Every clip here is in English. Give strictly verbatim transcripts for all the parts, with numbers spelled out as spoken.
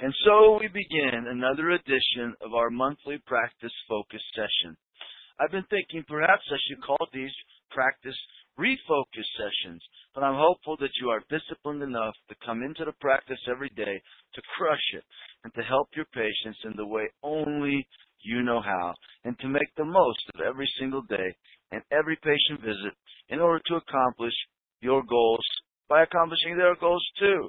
And so we begin another edition of our monthly practice focus session. I've been thinking perhaps I should call these practice refocus sessions, but I'm hopeful that you are disciplined enough to come into the practice every day to crush it and to help your patients in the way only you know how, and to make the most of every single day and every patient visit in order to accomplish your goals by accomplishing their goals too.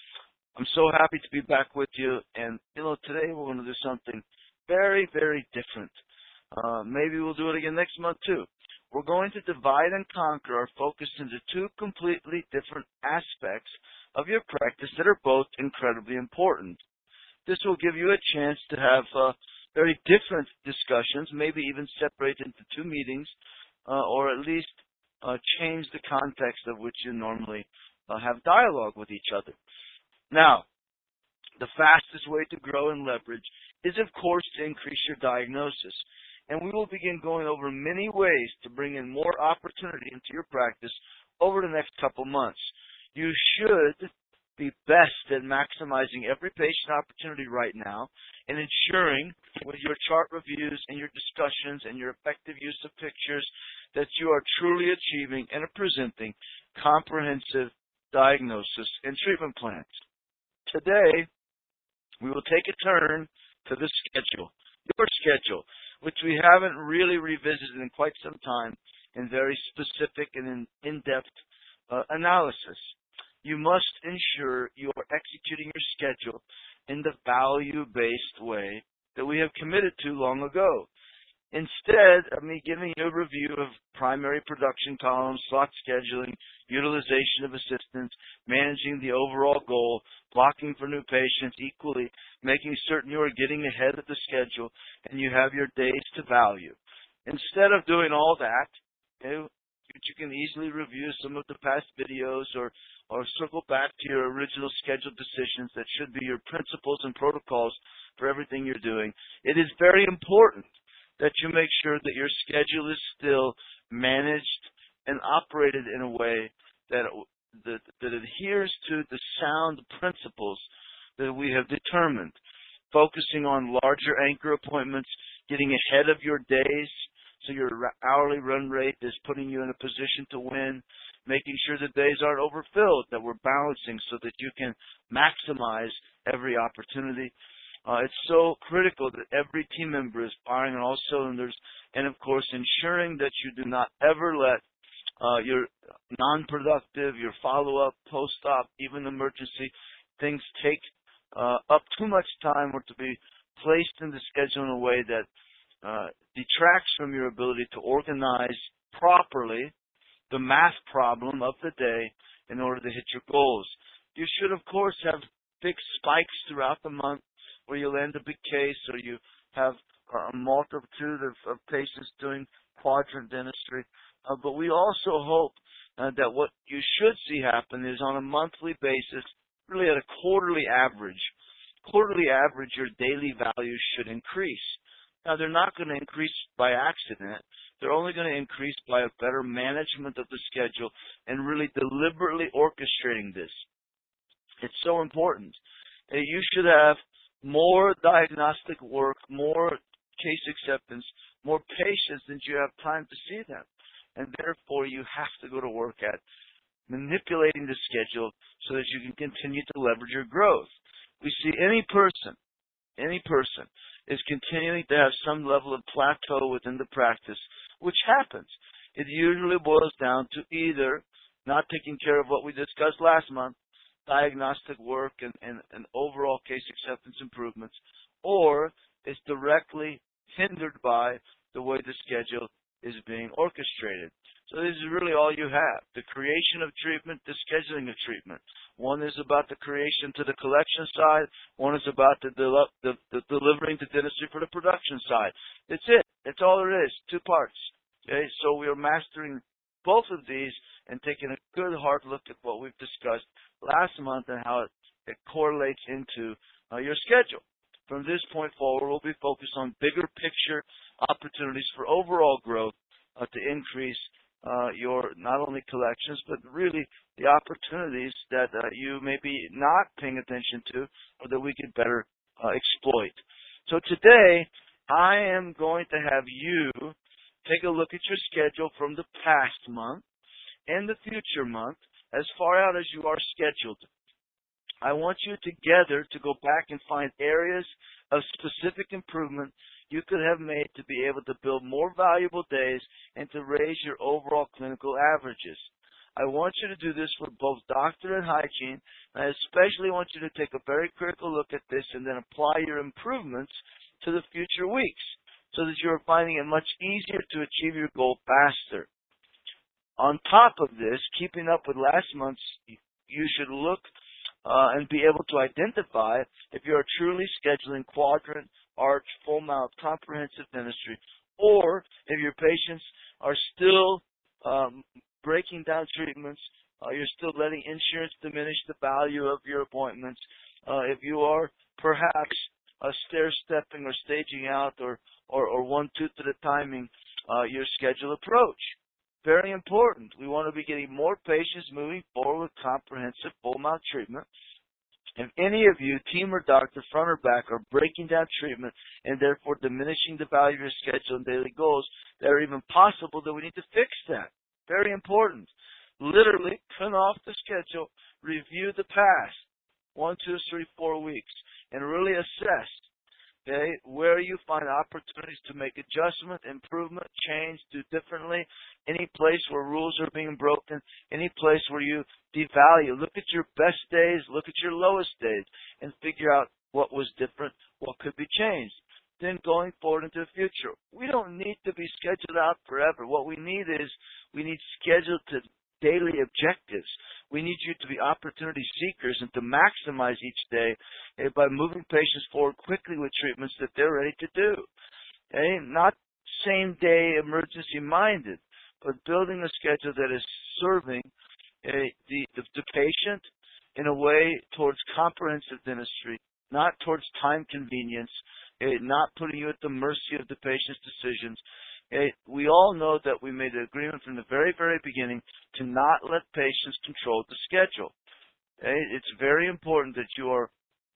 I'm so happy to be back with you, and you know, today we're going to do something very, very different. Uh, maybe we'll do it again next month too. We're going to divide and conquer our focus into two completely different aspects of your practice that are both incredibly important. This will give you a chance to have uh, very different discussions, maybe even separate into two meetings, uh, or at least uh, change the context of which you normally uh, have dialogue with each other. Now, the fastest way to grow and leverage is, of course, to increase your diagnosis. And we will begin going over many ways to bring in more opportunity into your practice over the next couple months. You should be best at maximizing every patient opportunity right now and ensuring with your chart reviews and your discussions and your effective use of pictures that you are truly achieving and presenting comprehensive diagnosis and treatment plans. Today, we will take a turn to the schedule, your schedule, which we haven't really revisited in quite some time in very specific and in, in-depth uh, analysis. You must ensure you are executing your schedule in the value-based way that we have committed to long ago. Instead of me giving you a review of primary production columns, slot scheduling, utilization of assistants, managing the overall goal, blocking for new patients equally, making certain you are getting ahead of the schedule and you have your days to value. Instead of doing all that, you know, you can easily review some of the past videos or, or circle back to your original schedule decisions that should be your principles and protocols for everything you're doing. It is very important that you make sure that your schedule is still managed and operated in a way that, that, that adheres to the sound principles that we have determined, focusing on larger anchor appointments, getting ahead of your days so your hourly run rate is putting you in a position to win, making sure the days aren't overfilled, that we're balancing so that you can maximize every opportunity. Uh, it's so critical that every team member is firing on all cylinders, and of course ensuring that you do not ever let uh, your non-productive, your follow-up, post-op, even emergency things take uh, up too much time or to be placed in the schedule in a way that uh, detracts from your ability to organize properly the math problem of the day in order to hit your goals. You should, of course, have fixed spikes throughout the month where you land a big case or you have a multitude of, of patients doing quadrant dentistry. Uh, but we also hope uh, that what you should see happen is on a monthly basis, really at a quarterly average. Quarterly average, your daily values should increase. Now, they're not going to increase by accident. They're only going to increase by a better management of the schedule and really deliberately orchestrating this. It's so important. Uh, you should have more diagnostic work, more case acceptance, more patients than you have time to see them. And therefore, you have to go to work at manipulating the schedule so that you can continue to leverage your growth. We see any person, any person is continuing to have some level of plateau within the practice, which happens. It usually boils down to either not taking care of what we discussed last month, diagnostic work and, and, and overall case acceptance improvements, or is directly hindered by the way the schedule is being orchestrated. So this is really all you have, the creation of treatment, the scheduling of treatment. One is about the creation to the collection side. One is about the, del- the, the delivering to dentistry for the production side. That's it. That's all there is, two parts. Okay, so we are mastering both of these and taking a good hard look at what we've discussed last month and how it, it correlates into uh, your schedule. From this point forward, we'll be focused on bigger picture opportunities for overall growth uh, to increase uh, your not only collections, but really the opportunities that uh, you may be not paying attention to or that we could better uh, exploit. So today, I am going to have you take a look at your schedule from the past month and the future month, as far out as you are scheduled. I want you together to go back and find areas of specific improvement you could have made to be able to build more valuable days and to raise your overall clinical averages. I want you to do this for both doctor and hygiene, and I especially want you to take a very critical look at this and then apply your improvements to the future weeks so that you are finding it much easier to achieve your goal faster. On top of this, keeping up with last month's, you should look uh, and be able to identify if you are truly scheduling quadrant, arch, full mouth, comprehensive dentistry, or if your patients are still um, breaking down treatments, uh, you're still letting insurance diminish the value of your appointments, uh, if you are perhaps uh, stair-stepping or staging out or, or, or one tooth at a timing uh, your schedule approach. Very important. We want to be getting more patients moving forward with comprehensive full mouth treatment. If any of you, team or doctor, front or back, are breaking down treatment and therefore diminishing the value of your schedule and daily goals, that are even possible that we need to fix that. Very important. Literally, turn off the schedule, review the past, one, two, three, four weeks, and really assess, okay, where you find opportunities to make adjustment, improvement, change, do differently, any place where rules are being broken, any place where you devalue. Look at your best days, look at your lowest days, and figure out what was different, what could be changed. Then going forward into the future, we don't need to be scheduled out forever. What we need is we need scheduled to daily objectives. We need you to be opportunity seekers and to maximize each day uh, by moving patients forward quickly with treatments that they're ready to do. Okay? Not same-day emergency-minded, but building a schedule that is serving uh, the, the, the patient in a way towards comprehensive dentistry, not towards time convenience, uh, not putting you at the mercy of the patient's decisions. Okay, we all know that we made an agreement from the very, very beginning to not let patients control the schedule. Okay, it's very important that you are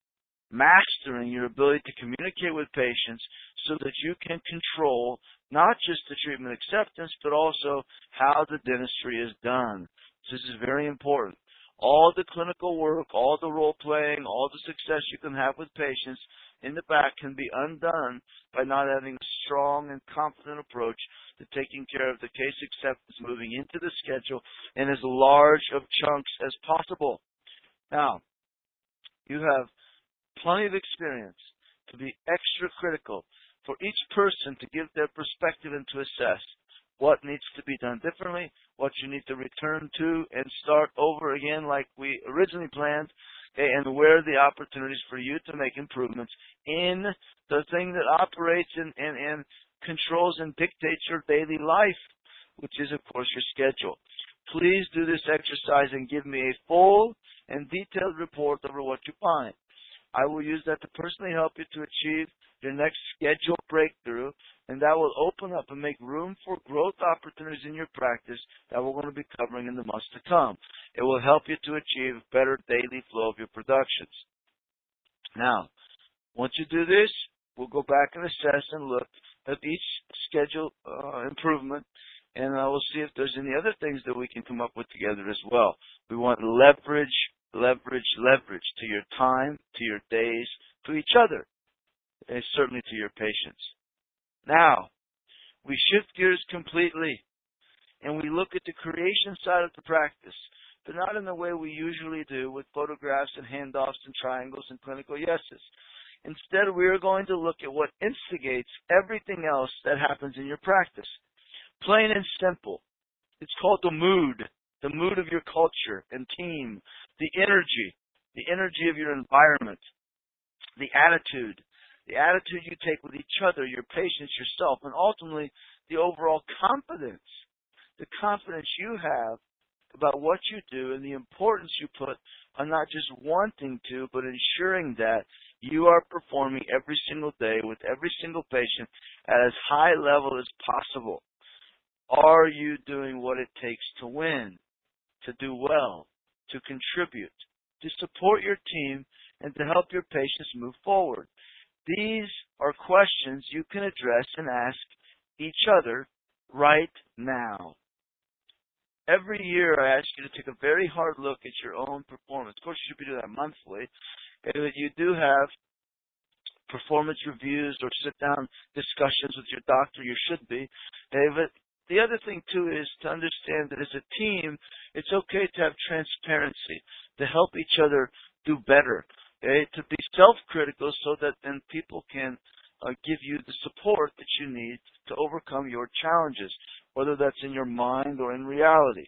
mastering your ability to communicate with patients so that you can control not just the treatment acceptance, but also how the dentistry is done. This is very important. All the clinical work, all the role playing, all the success you can have with patients in the back can be undone by not having a strong and confident approach to taking care of the case acceptance moving into the schedule in as large of chunks as possible. Now, you have plenty of experience to be extra critical for each person to give their perspective and to assess what needs to be done differently, what you need to return to and start over again like we originally planned, okay, and where are the opportunities for you to make improvements in the thing that operates and, and, and controls and dictates your daily life, which is, of course, your schedule. Please do this exercise and give me a full and detailed report over what you find. I will use that to personally help you to achieve your next schedule breakthrough, and that will open up and make room for growth opportunities in your practice that we're going to be covering in the months to come. It will help you to achieve better daily flow of your productions. Now, once you do this, we'll go back and assess and look at each schedule uh, improvement, and I will see if there's any other things that we can come up with together as well. We want leverage, leverage, leverage to your time, to your days, to each other, and certainly to your patients. Now, we shift gears completely, and we look at the creation side of the practice, but not in the way we usually do with photographs and handoffs and triangles and clinical yeses. Instead, we are going to look at what instigates everything else that happens in your practice. Plain and simple. It's called the mood, the mood of your culture and team, the energy, the energy of your environment, the attitude, the attitude you take with each other, your patients, yourself, and ultimately the overall confidence, the confidence you have about what you do and the importance you put on not just wanting to, but ensuring that you are performing every single day with every single patient at as high level as possible. Are you doing what it takes to win, to do well, to contribute, to support your team, and to help your patients move forward? These are questions you can address and ask each other right now. Every year I ask you to take a very hard look at your own performance. Of course, you should be doing that monthly. If you do have performance reviews or sit-down discussions with your doctor, you should be. But the other thing, too, is to understand that as a team, it's okay to have transparency, to help each other do better, okay? To be self-critical so that then people can uh, give you the support that you need to overcome your challenges, whether that's in your mind or in reality.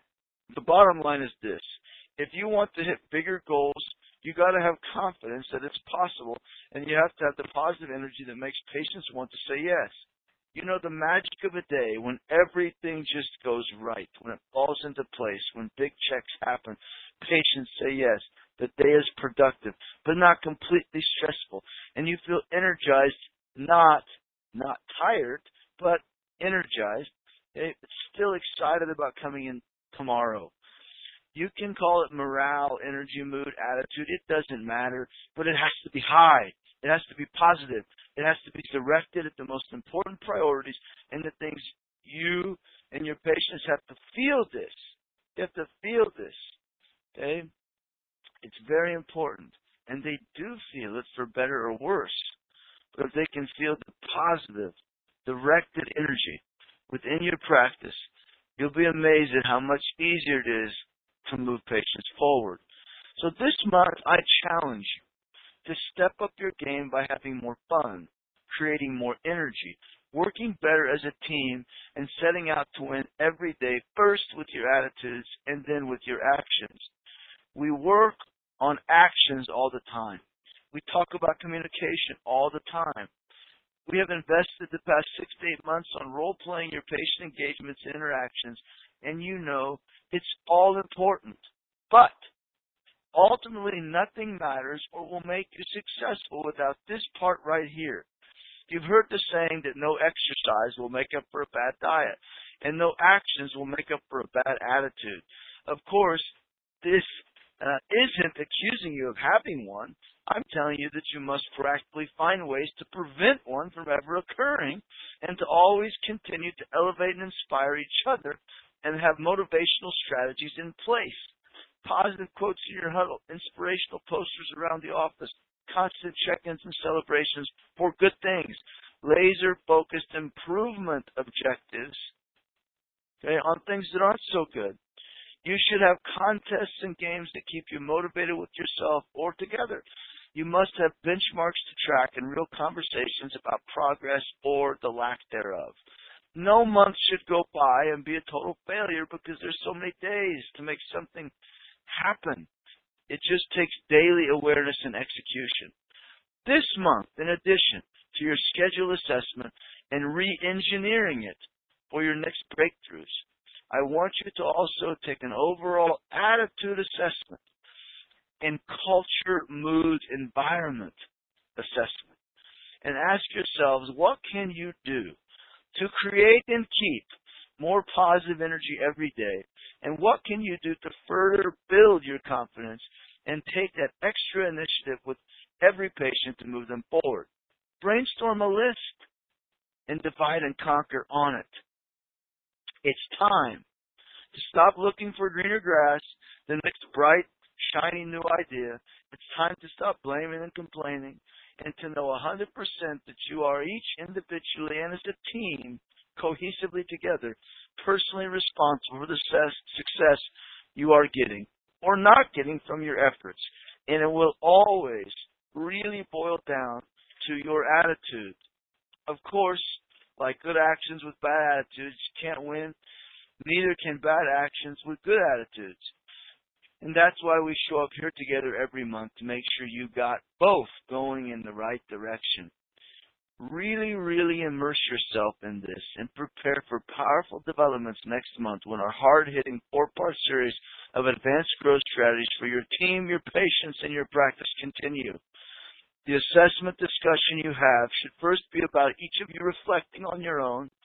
The bottom line is this. If you want to hit bigger goals, you got to have confidence that it's possible, and you have to have the positive energy that makes patients want to say yes. You know, the magic of a day when everything just goes right, when it falls into place, when big checks happen, patients say yes, the day is productive, but not completely stressful, and you feel energized, not, not tired, but energized, okay? Still excited about coming in tomorrow. You can call it morale, energy, mood, attitude. It doesn't matter, but it has to be high. It has to be positive. It has to be directed at the most important priorities and the things you and your patients have to feel this. You have to feel this, okay? It's very important, and they do feel it for better or worse. But if they can feel the positive, directed energy within your practice, you'll be amazed at how much easier it is to move patients forward. So this month, I challenge you to step up your game by having more fun, creating more energy, working better as a team, and setting out to win every day, first with your attitudes and then with your actions. We work on actions all the time. We talk about communication all the time. We have invested the past six to eight months on role-playing your patient engagements and interactions, and you know it's all important. But ultimately, nothing matters or will make you successful without this part right here. You've heard the saying that no exercise will make up for a bad diet, and no actions will make up for a bad attitude. Of course, this uh, isn't accusing you of having one. I'm telling you that you must practically find ways to prevent one from ever occurring and to always continue to elevate and inspire each other and have motivational strategies in place. Positive quotes in your huddle, inspirational posters around the office, constant check-ins and celebrations for good things, laser-focused improvement objectives, okay, on things that aren't so good. You should have contests and games that keep you motivated with yourself or together. You must have benchmarks to track and real conversations about progress or the lack thereof. No month should go by and be a total failure because there's so many days to make something happen. It just takes daily awareness and execution. This month, in addition to your schedule assessment and re-engineering it for your next breakthroughs, I want you to also take an overall attitude assessment and culture, mood, environment assessment and ask yourselves, what can you do to create and keep more positive energy every day? And what can you do to further build your confidence and take that extra initiative with every patient to move them forward? Brainstorm a list and divide and conquer on it. It's time to stop looking for greener grass, the next bright, shiny new idea. It's time to stop blaming and complaining and to know one hundred percent that you are each individually and as a team, cohesively together, personally responsible for the success you are getting or not getting from your efforts. And it will always really boil down to your attitude. Of course, like good actions with bad attitudes, you can't win. Neither can bad actions with good attitudes. And that's why we show up here together every month to make sure you got both going in the right direction. Really, really immerse yourself in this and prepare for powerful developments next month when our hard-hitting four-part series of advanced growth strategies for your team, your patients, and your practice continue. The assessment discussion you have should first be about each of you reflecting on your own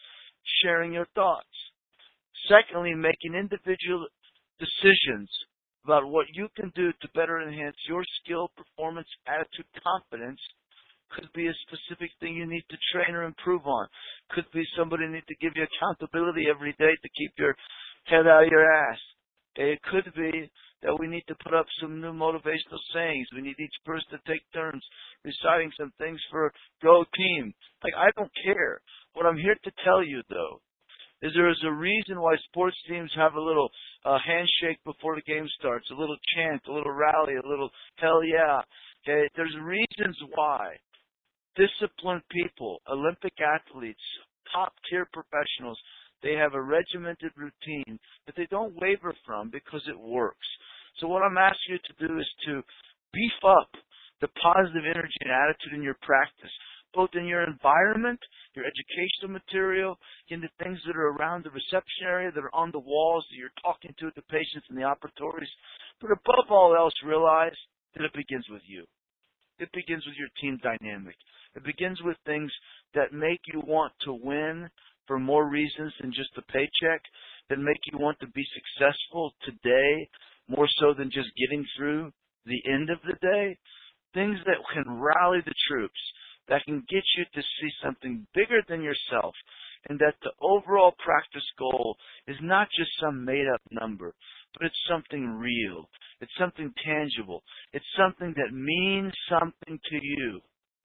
sharing your thoughts. Secondly, making individual decisions about what you can do to better enhance your skill, performance, attitude, confidence. Could be a specific thing you need to train or improve on. Could be somebody need to give you accountability every day to keep your head out of your ass. It could be that we need to put up some new motivational sayings. We need each person to take turns reciting some things for Go Team. Like, I don't care. What I'm here to tell you, though, is there is a reason why sports teams have a little uh, handshake before the game starts, a little chant, a little rally, a little hell yeah. Okay, there's reasons why. Disciplined people, Olympic athletes, top-tier professionals, they have a regimented routine that they don't waver from because it works. So what I'm asking you to do is to beef up the positive energy and attitude in your practice, both in your environment, your educational material, in the things that are around the reception area, that are on the walls, that you're talking to the patients in the operatories. But above all else, realize that it begins with you. It begins with your team dynamic. It begins with things that make you want to win for more reasons than just the paycheck, that make you want to be successful today more so than just getting through the end of the day. Things that can rally the troops, that can get you to see something bigger than yourself, and that the overall practice goal is not just some made-up number, but it's something real. It's something tangible. It's something that means something to you.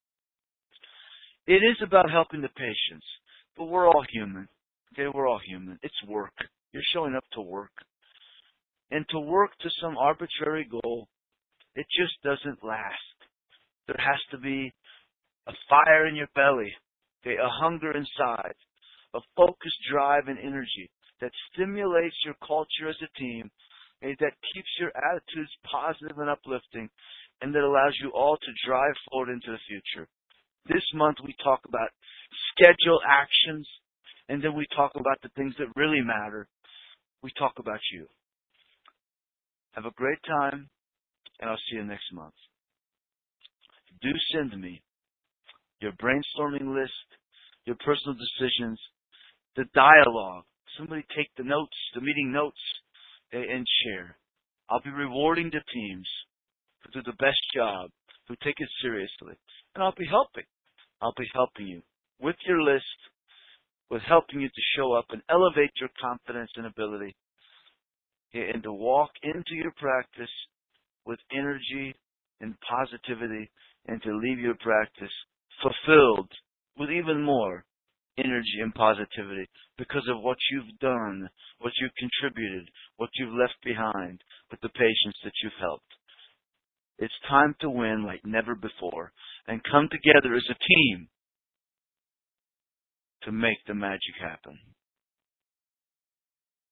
It is about helping the patients, but we're all human. Okay, we're all human. It's work. You're showing up to work. And to work to some arbitrary goal, it just doesn't last. There has to be a fire in your belly, okay, a hunger inside, a focused drive and energy that stimulates your culture as a team, okay, that keeps your attitudes positive and uplifting, and that allows you all to drive forward into the future. This month we talk about schedule actions, and then we talk about the things that really matter. We talk about you. Have a great time, and I'll see you next month. Do send me your brainstorming list, your personal decisions, the dialogue. Somebody take the notes, the meeting notes, and share. I'll be rewarding the teams who do the best job, who take it seriously. And I'll be helping. I'll be helping you with your list, with helping you to show up and elevate your confidence and ability, and to walk into your practice with energy and positivity, and to leave your practice fulfilled with even more energy and positivity because of what you've done, what you've contributed, what you've left behind with the patients that you've helped. It's time to win like never before and come together as a team to make the magic happen.